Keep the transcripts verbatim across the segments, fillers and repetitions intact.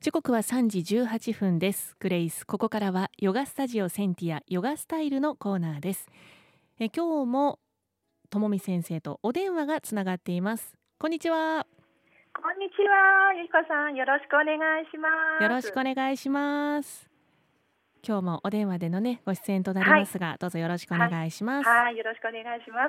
時刻はさんじじゅうはっぷんです。グレイス、ここからはヨガスタジオセンティアヨガスタイルのコーナーです。え今日もともみ先生とお電話がつながっています。こんにちは。 こんにちは、ゆきこさん、よろしくお願いします。 よろしくお願いします。今日もお電話でのねご出演となりますが、はい、どうぞよろしくお願いします。 はい、はい、よろしくお願いします。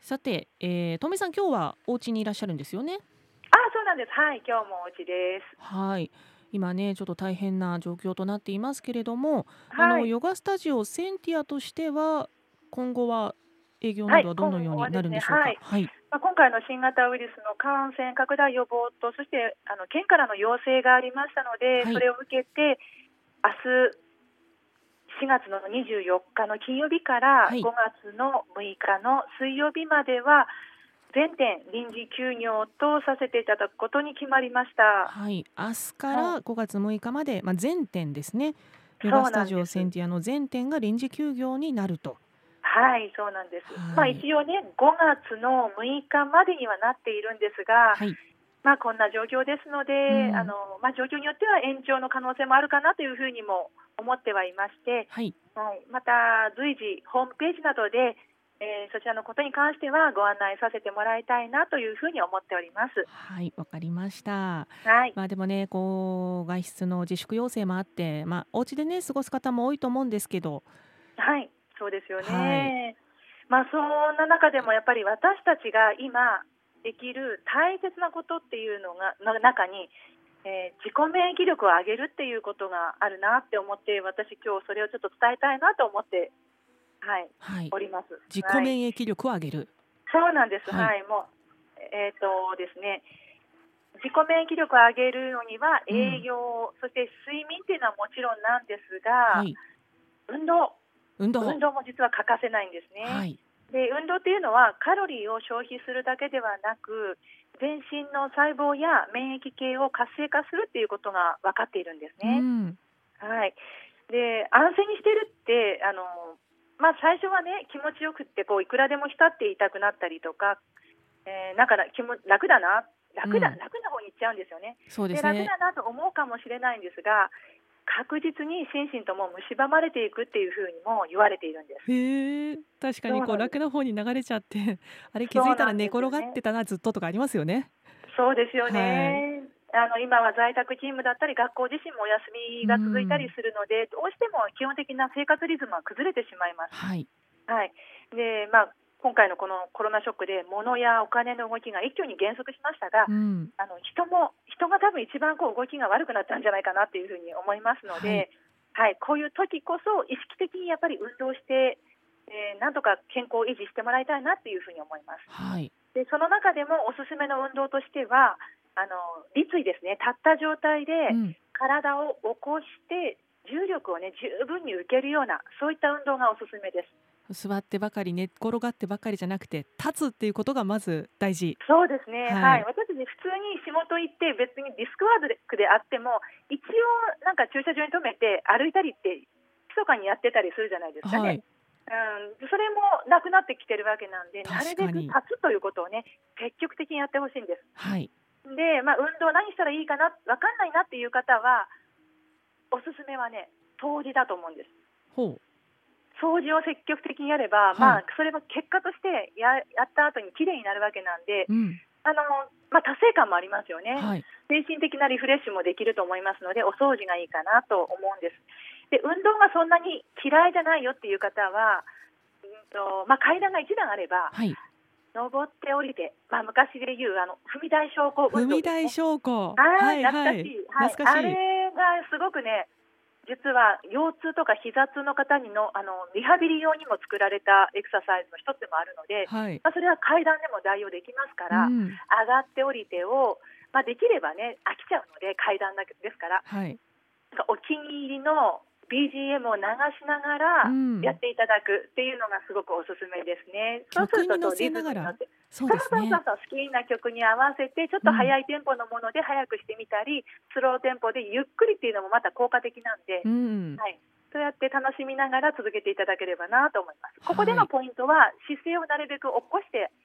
さて、えー、とみさん、今日はお家にいらっしゃるんですよね。 あ、そうなんです。はい、今日もお家です。 はい、今ねちょっと大変な状況となっていますけれども、 はい、 あのヨガスタジオセンティアとしては今後は営業などはどのようになるんでしょうか。 はい、はい、まあ、今回の新型ウイルスの感染拡大予防と、そしてあの県からの要請がありましたので、はい、それを受けて明日しがつのにじゅうよっかの金曜日からごがつのむいかの水曜日までは全店臨時休業とさせていただくことに決まりました。 はい、明日からごがつむいかまで、まあ、全店ですね。ヨガスタジオセンティアの全店が臨時休業になると。 はい、そうなんです。はい、まあ、一応ねごがつのむいかまでにはなっているんですが、はい、まあ、こんな状況ですので、うん、あのまあ、状況によっては延長の可能性もあるかなというふうにも思ってはいまして、はいはい、また随時ホームページなどで、えー、そちらのことに関してはご案内させてもらいたいなというふうに思っております。 はい、わかりました。 はい、 まあ、でもねこう外出の自粛要請もあって、まあ、お家でね過ごす方も多いと思うんですけど。 はい、そうですよね。はい、まあ、そんな中でもやっぱり私たちが今できる大切なことっていうのがの中に、えー、自己免疫力を上げるっていうことがあるなって思って、私今日それをちょっと伝えたいなと思って、はいはい、おります。 自己免疫力を上げる、 はい、そうなんです。はい、はい、もうえっ、ー、とですね自己免疫力を上げるのには栄養、うん、そして睡眠っていうのはもちろんなんですが、はい、運動運動運動も実は欠かせないんですね。はい、で運動っていうのはカロリーを消費するだけではなく、全身の細胞や免疫系を活性化するっていうことが分かっているんですね。うん、はい、で安静にしてるってあの、まあ、最初はね気持ちよくってこういくらでも浸っていたくなったりとか、えー、なんか気も楽だな楽だ、うん、楽な方に行っちゃうんですよね。 そうですね。 で楽だなと思うかもしれないんですが、確実に心身とも蝕まれていくっていうふうにも言われているんです。 へえ、確かにこう楽な方に流れちゃってあれ気づいたら寝転がってたな、ずっととかありますよね。 そうですよね。はい、あの今は在宅勤務だったり学校自身もお休みが続いたりするので、どうしても基本的な生活リズムは崩れてしまいます。はい、はい、でまあ今回のこのコロナショックで物やお金の動きが一挙に減速しましたが、うん、あの人も人が多分一番こう動きが悪くなったんじゃないかなというふうに思いますので、はいはい、こういう時こそ意識的にやっぱり運動して、えー、なんとか健康を維持してもらいたいなというふうに思います。はい、でその中でもおすすめの運動としてはあの立位ですね。立った状態で体を起こして重力をね十分に受けるようなそういった運動がおすすめです。 座ってばかり寝っ転がってばかりじゃなくて立つっていうことがまず大事。 そうですね、はいはい、私たち普通に仕事行って別にディスクワークであっても一応なんか駐車場に止めて歩いたりって密かにやってたりするじゃないですかね。はい、うん、それもなくなってきてるわけなんで、なるべく立つということをね積極的にやってほしいんです。はい、で、まあ、運動何したらいいかな分かんないなっていう方はおすすめはね掃除だと思うんです。ほう、掃除を積極的にやれば、はい、まあ、それも結果としてや、やった後にきれいになるわけなんで、うん、あのまあ、達成感もありますよね。はい、精神的なリフレッシュもできると思いますので、お掃除がいいかなと思うんです。で運動がそんなに嫌いじゃないよっていう方は、うんとまあ、階段がいちだんあれば、はい、登って降りて、まあ、昔でいうあの踏み台昇降運動ですね。踏み台昇降、はい、懐かしい、はい、懐かしい、あれがすごくね実は腰痛とか膝痛の方にの、あのリハビリ用にも作られたエクササイズの一つでもあるので、はい、まあ、それは階段でも代用できますから、うん、上がって降りてを、まあ、できればね飽きちゃうので階段だけですから、はい、お気に入りの ビージーエム を流しながらやっていただくっていうのがすごくおすすめですね。うん、そうするとリズムに乗って、そうですね、そうそうそう、好きな曲に合わせてちょっと速いテンポのもので速くしてみたり、うん、スローテンポでゆっくりっていうのもまた効果的なんで、うん、はい、そうやって楽しみながら続けていただければなと思います。ここでのポイントは姿勢をなるべく起こして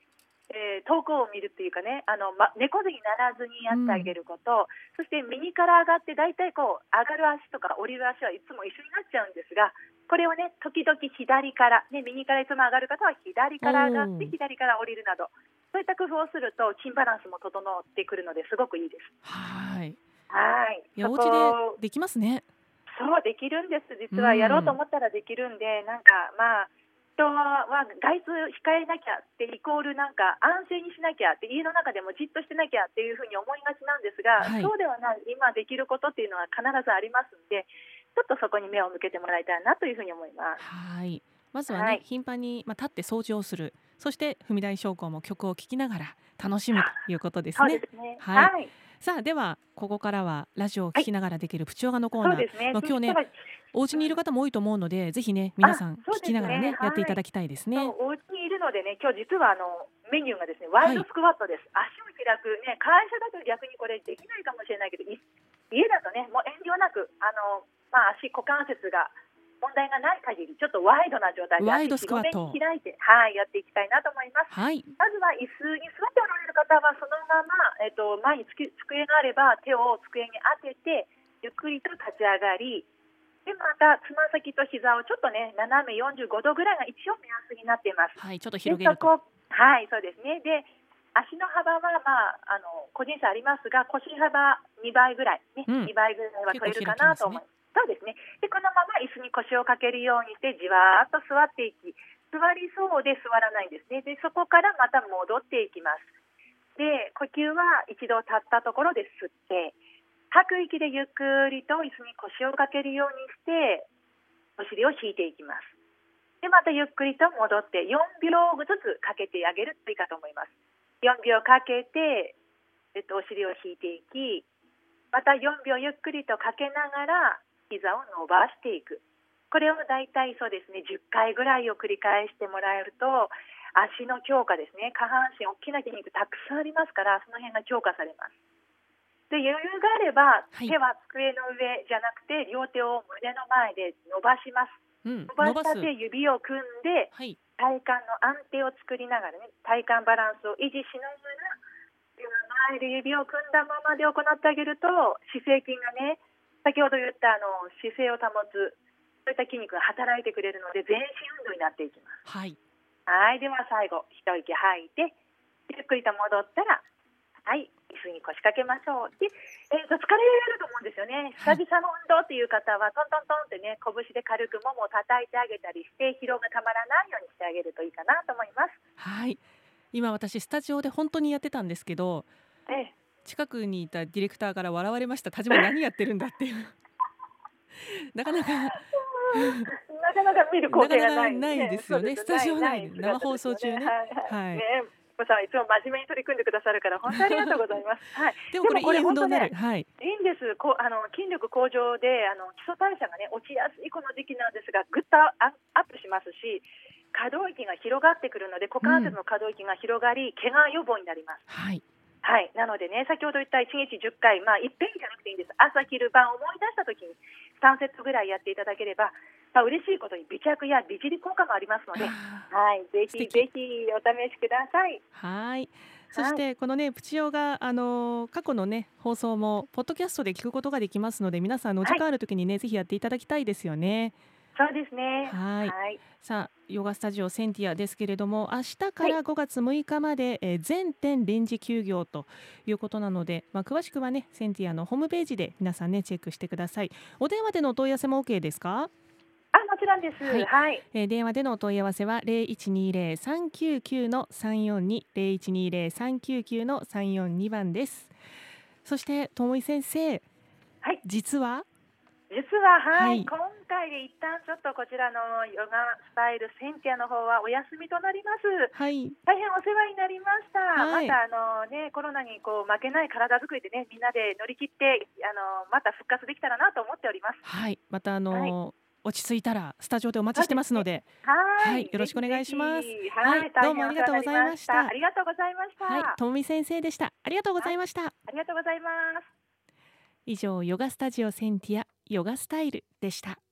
えー、遠くを見るっていうかね、あの、ま、猫背にならずにやってあげること、うん、そして右から上がってだいたいこう上がる足とか降りる足はいつも一緒になっちゃうんですが、これをね時々左から、ね、右からいつも上がる方は左から上がって左から降りるなど、そういった工夫をすると筋バランスも整ってくるのですごくいいです。 はい。 はい。 いや、お家でできますね。 そうできるんです。実はやろうと思ったらできるんで、うん、なんかまあ人は外出控えなきゃってイコールなんか安静にしなきゃって家の中でもじっとしてなきゃっていうふうに思いがちなんですが、はい、そうではない、今できることっていうのは必ずありますので、ちょっとそこに目を向けてもらいたいなというふうに思います。 はい。まずはね、はい、頻繁に、まあ、立って掃除をする、そして踏み台昇降も曲を聴きながら楽しむということですね。 そうですね。 はい。 はい、 さあではここからはラジオを聴きながらできるプチヨガのコーナー、はい、そうですね、まあ、今日ねお家にいる方も多いと思うので、ぜひね皆さん聞きながらね、やっていただきたいですね。 そう、お家にいるのでね、今日実はあのメニューがですねワイドスクワットです、はい、足を開くね、会社だと逆にこれできないかもしれないけど、家だとねもう遠慮なくあの、まあ、足股関節が問題がない限りちょっとワイドな状態でワイドスクワット足広めに開いて、はい、やっていきたいなと思います。 はい、 まずは椅子に座っておられる方はそのまま、えっと、前につき机があれば手を机に当ててゆっくりと立ち上がり、でまたつま先と膝をちょっとね斜めよんじゅうごどぐらいが一応目安になっています。 はい、ちょっと広げると。 はい、そうですね。で足の幅は、まあ、あの個人差ありますが腰幅にばいぐらい、ね、うん、にばいぐらいは取れるかなと思います。そうですね。でこのまま椅子に腰をかけるようにしてじわーっと座っていき、座りそうで座らないんですね。でそこからまた戻っていきます。で呼吸は一度立ったところで吸って吐く息でゆっくりと椅子に腰をかけるようにしてお尻を引いていきます。でまたゆっくりと戻ってよんびょうずつかけてあげるといいかと思います。よんびょうかけて、えっと、お尻を引いていき、またよんびょうゆっくりとかけながら膝を伸ばしていく。これをだいたいそうですねじゅっかいぐらいを繰り返してもらえると足の強化ですね、下半身大きな筋肉たくさんありますから、その辺が強化されます。で余裕があれば、はい、手は机の上じゃなくて両手を胸の前で伸ばします。うん、伸ばした手指を組んで、はい、体幹の安定を作りながらね、体幹バランスを維持しながら前で指を組んだままで行ってあげると姿勢筋がね、先ほど言ったあの姿勢を保つそういった筋肉が働いてくれるので全身運動になっていきます。 はい、 はい、では最後一息吐いてゆっくりと戻ったら、はい、椅子に腰掛けましょう。で、えー、と疲れがあると思うんですよね。久々の運動っていう方はトントントンってね、拳で軽くももを叩いてあげたりして疲労がたまらないようにしてあげるといいかなと思います。 はい、今私スタジオで本当にやってたんですけど、 ええ、 近くにいたディレクターから笑われました。田島何やってるんだっていうなかなかなかなか見る光景がない、 ね、なかなかないですよね。スタジオ内で生放送中ね。はい。 ね、さんいつも真面目に取り組んでくださるから本当にありがとうございます。はい。 でもこれいい運動になる。 ね、 はい。 いいんです。こうあの筋力向上であの基礎代謝がね落ちやすいこの時期なんですが、ぐっとアップしますし、可動域が広がってくるので股関節の可動域が広がり、うん、怪我予防になります。 はい。 はい、なのでね、先ほど言ったいちにちじゅっかい、まあ、いっぺんじゃなくていいんです。朝昼晩思い出したときにさんセットぐらいやっていただければ、まあ、嬉しいことに美脚や美尻効果もありますので、はい、ぜひぜひお試しください。 はい。そして、はい、このねプチヨガ、あのー、過去のね放送もポッドキャストで聞くことができますので、皆さんのお時間あるときにね、はい、ぜひやっていただきたいですよね。 そうですね。 はい。はい、さあヨガスタジオセンティアですけれども、明日からごがつむいかまで、はい、えー、全店臨時休業ということなので、まあ、詳しくはねセンティアのホームページで皆さんねチェックしてください。お電話でのお問い合わせも OK ですか？ あ、もちろんです。はい。はい、 えー、電話でのお問い合わせは ゼロいちにゼロ さんきゅうきゅう さんよんに ゼロいちにゼロ さんきゅうきゅう さんよんにばんです。そしてともい先生、 はい、 実は実は、はい、はい、今回で一旦ちょっとこちらのヨガスタイルセンティアの方はお休みとなります。 はい、 大変お世話になりました。 はい、 またあの、ね、コロナにこう負けない体作りでね、みんなで乗り切ってあのまた復活できたらなと思っております。 はい、またあの、はい、落ち着いたらスタジオでお待ちしてますので、 はい、 はい、よろしくお願いします。 はい、 どうもありがとうございました。 ありがとうございました。 はい、ともみ先生でした。ありがとうございました。 ありがとうございます。 以上、ヨガスタジオセンティアヨガスタイルでした。